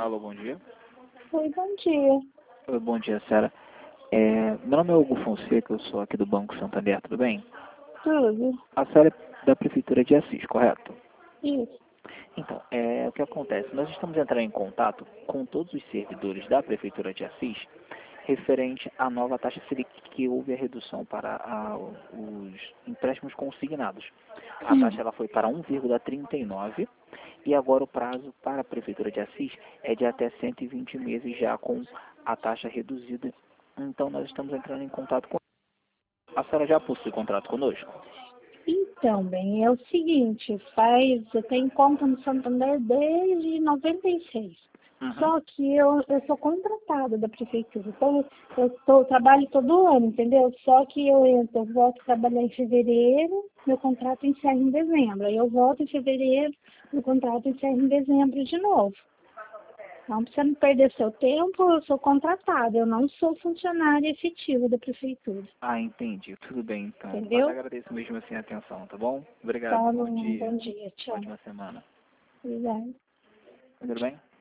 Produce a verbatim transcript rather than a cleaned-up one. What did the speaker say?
Alô, bom dia. Oi, bom dia. Oi, bom dia, Sara. É, meu nome é Hugo Fonseca, eu sou aqui do Banco Santander, tudo bem? Tudo? A Sara é da Prefeitura de Assis, correto? Isso. Então, é, o que acontece? Nós estamos entrando em contato com todos os servidores da Prefeitura de Assis referente à nova taxa Selic, que houve a redução para a, os empréstimos consignados. A Hum. taxa ela foi para um vírgula trinta e nove e agora o prazo para a Prefeitura de Assis é de até cento e vinte meses já com a taxa reduzida. Então nós estamos entrando em contato com... A senhora já possui contrato conosco? Então, bem, é o seguinte, faz, eu tenho conta no Santander desde noventa e seis. Uhum. Só que eu, eu sou contratada da prefeitura. Então, eu tô, trabalho todo ano, entendeu? Só que eu entro, eu volto a trabalhar em fevereiro, meu contrato encerra em dezembro. Aí eu volto em fevereiro, meu contrato encerra em dezembro de novo. Então, para você não perder seu tempo, eu sou contratada, eu não sou funcionária efetiva da prefeitura. Ah, entendi. Tudo bem, então. Mas Entendeu? agradeço mesmo assim a atenção, tá bom? Obrigado. Tá Bom bom, dia. bom dia, tchau. Ótima semana. Obrigada. Tudo bem?